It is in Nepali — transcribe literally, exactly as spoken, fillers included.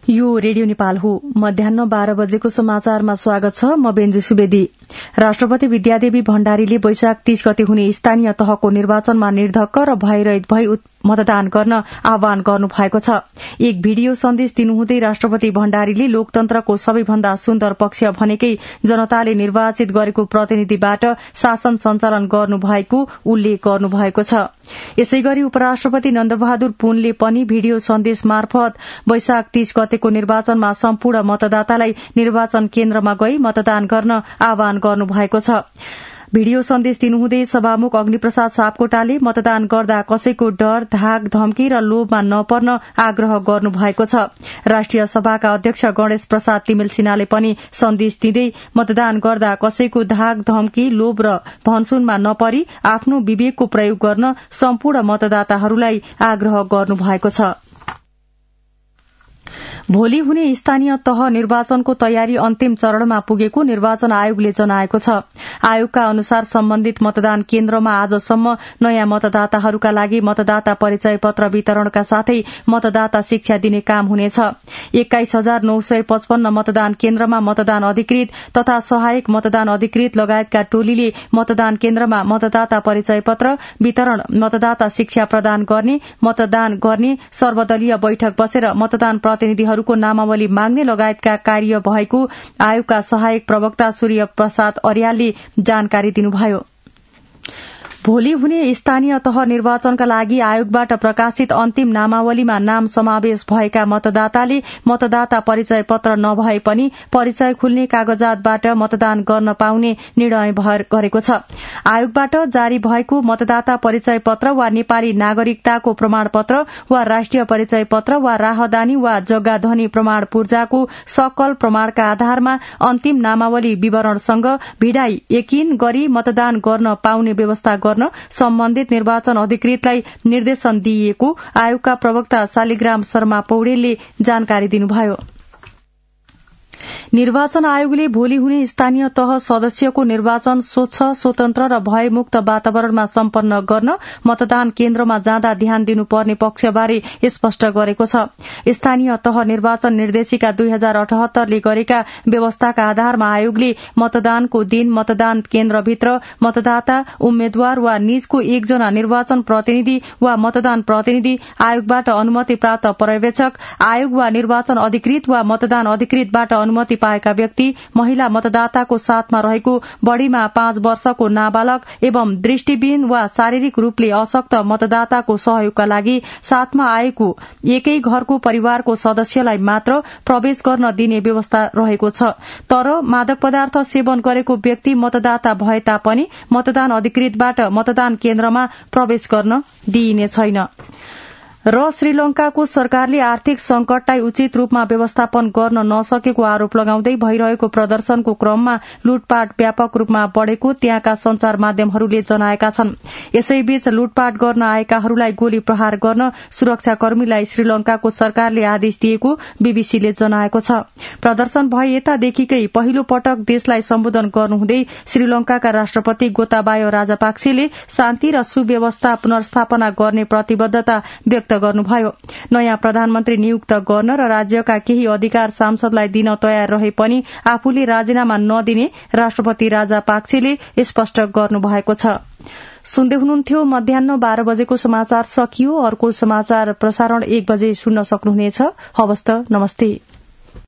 यो रेडियो नेपाल हो। मध्याह्न बाह्र बजेको समाचारमा स्वागत छ। म बेन्जु सुवेदी। राष्ट्रपति विद्यादेवी भण्डारीले वैशाख तीस गते हुने स्थानीय तहको निर्वाचनमा निर्धक्क र भयरहित भई मतदान गर्न आह्वान गर्नु भएको छ। एक भिडियो सन्देश दिनुहुँदै राष्ट्रपति भण्डारीले लोकतन्त्रको सबैभन्दा सुन्दर पक्ष भनेकै जनताले निर्वाचित गरेको प्रतिनिधिबाट शासन सञ्चालन गर्नु भएको उल्लेख गर्नु भएको छ। यसैगरी उपराष्ट्रपति नन्दबहादुर पुनले पनि भिडियो सन्देश मार्फत वैशाख तीस गतेको निर्वाचनमा सम्पूर्ण मतदातालाई निर्वाचन केन्द्रमा गई मतदान गर्न आह्वान गर्नु भएको छ। भिडियो सन्देश दिनुहुँदै सभामुख अग्निप्रसाद सापकोटाले मतदान गर्दा कसैको डर, धाक, धम्की र लोभमा नपर्न आग्रह गर्नु भएको छ। राष्ट्रिय सभाका अध्यक्ष गणेश प्रसाद तिमेल सिन्हाले पनि सन्देश दिँदै मतदान गर्दा कसैको धाक, धम्की, लोभ र भनसुनमा नपरी आफ्नो विवेकको प्रयोग गर्न सम्पूर्ण मतदाताहरूलाई आग्रह गर्नु भएको छ। भोलि हुने स्थानीय तह निर्वाचनको तयारी अन्तिम चरणमा पुगेको निर्वाचन आयोगले जनाएको छ। आयोगका अनुसार सम्बन्धित मतदान केन्द्रमा आजसम्म नयाँ मतदाताहरूका लागि मतदाता परिचय पत्र वितरणका साथै मतदाता शिक्षा दिने काम हुनेछ। एक्काइस हजार नौ सय पचपन्न मतदान केन्द्रमा मतदान अधिकृत तथा सहायक मतदान अधिकृत लगायतका टोलीले मतदान केन्द्रमा मतदाता परिचय पत्र वितरण, मतदाता शिक्षा प्रदान गर्ने, मतदान गर्ने, सर्वदलीय बैठक बसेर मतदान प्रतिनिधिहरूको नामावली माग्ने लगायतका कार्य भएको आयोगका सहायक प्रवक्ता सूर्य प्रसाद अर्यालले जानकारी दिनुभयो। भोलि हुने स्थानीय तह निर्वाचनका लागि आयोगबाट प्रकाशित अन्तिम नामावलीमा नाम समावेश भएका मतदाताले मतदाता परिचय पत्र नभए पनि परिचय खुल्ने कागजातबाट मतदान गर्न पाउने निर्णय गरेको छ। आयोगबाट जारी भएको मतदाता परिचय पत्र वा नेपाली नागरिकताको प्रमाणपत्र वा राष्ट्रिय परिचय पत्र वा राहदानी वा जग्गाधनी प्रमाण पूर्जाको सकल प्रमाणका आधारमा अन्तिम नामावली विवरणसँग भिडाई यकिन गरी मतदान गर्न पाउने व्यवस्था गर्न सम्बन्धित निर्वाचन अधिकृतलाई निर्देशन दिइएको आयोगका प्रवक्ता शालिग्राम शर्मा पौडेलले जानकारी दिनुभयो। निर्वाचन आयोगले भोलि हुने स्थानीय तह सदस्यको निर्वाचन स्वच्छ, स्वतन्त्र र भयमुक्त वातावरणमा सम्पन्न गर्न मतदान केन्द्रमा जाँदा ध्यान दिनुपर्ने पक्षबारे स्पष्ट गरेको छ। स्थानीय तह निर्वाचन निर्देशिका दुई हजार अठहत्तरले गरेका व्यवस्थाका आधारमा आयोगले मतदानको दिन मतदान केन्द्रभित्र मतदाता, उम्मेद्वार वा निजको एकजना निर्वाचन प्रतिनिधि वा मतदान प्रतिनिधि, आयोगबाट अनुमति प्राप्त पर्यवेक्षक, आयोग वा निर्वाचन अधिकृत वा मतदान अधिकृतबाट अनुमति पाएका व्यक्ति, महिला मतदाताको साथमा रहेको बढ़ीमा पाँच वर्षको नाबालक एवं दृष्टिविहीन वा शारीरिक रूपले अशक्त मतदाताको सहयोगका लागि साथमा आएको एकै घरको परिवारको सदस्यलाई मात्र प्रवेश गर्न दिने व्यवस्था रहेको छ। तर मादक पदार्थ सेवन गरेको व्यक्ति मतदाता भए तापनि मतदान अधिकृतबाट मतदान केन्द्रमा प्रवेश गर्न दिइने छैन। र श्रीलंकाको सरकारले आर्थिक संकटलाई उचित रूपमा व्यवस्थापन गर्न नसकेको आरोप लगाउँदै भइरहेको प्रदर्शनको क्रममा लुटपाट व्यापक रूपमा बढ़ेको त्यहाँका संचार माध्यमहरूले जनाएका छन्। यसैबीच लुटपाट गर्न आएकाहरूलाई गोली प्रहार गर्न सुरक्षाकर्मीलाई श्रीलंकाको सरकारले आदेश दिएको बीबीसीले जनाएको छ। प्रदर्शन भए यतादेखिकै पहिलो पटक देशलाई सम्बोधन गर्नुहुँदै श्रीलंकाका राष्ट्रपति गोताबाया राजापाक्सेले शान्ति र सुव्यवस्था पुनर्स्थापना गर्ने प्रतिबद्धता व्यक्त गर्नुभयो। नयाँ प्रधानमन्त्री नियुक्त गर्न र राज्यका केही अधिकार सांसदलाई दिन तयार रहे पनि आफूले राजीनामा नदिने राष्ट्रपति राजापाक्सेले स्पष्ट गर्नुभएको छ। सुन्दै हुनुहुन्थ्यो मध्याह्न बाह्र बजेको समाचार सकियो। अर्को समाचार प्रसारण एक बजे सुन्न सक्नुहुनेछ। हवस् त, नमस्ते।